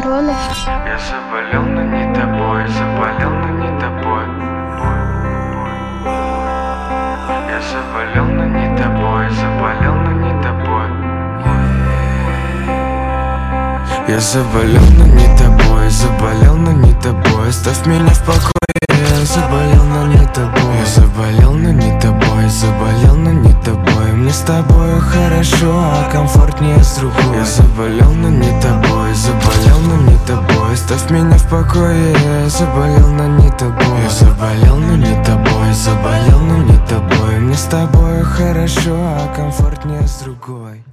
Роны. Я заболел, но не тобой, заболел, но не тобой. Я заболел, но не тобой, заболел, но не тобой. Я заболел, но не тобой, заболел, но не тобой. Оставь меня в покое, я заболел, но не тобой. Я заболел, но не тобой, заболел, но не тобой. Мне с тобой хорошо, а комфортнее с другой. Я заболел, но не тобой, заболел, но не тобой. Оставь меня в покое, я заболел, но не тобой. Я заболел, но не тобой, заболел, но не тобой. Мне с тобой хорошо, а комфортнее с другой.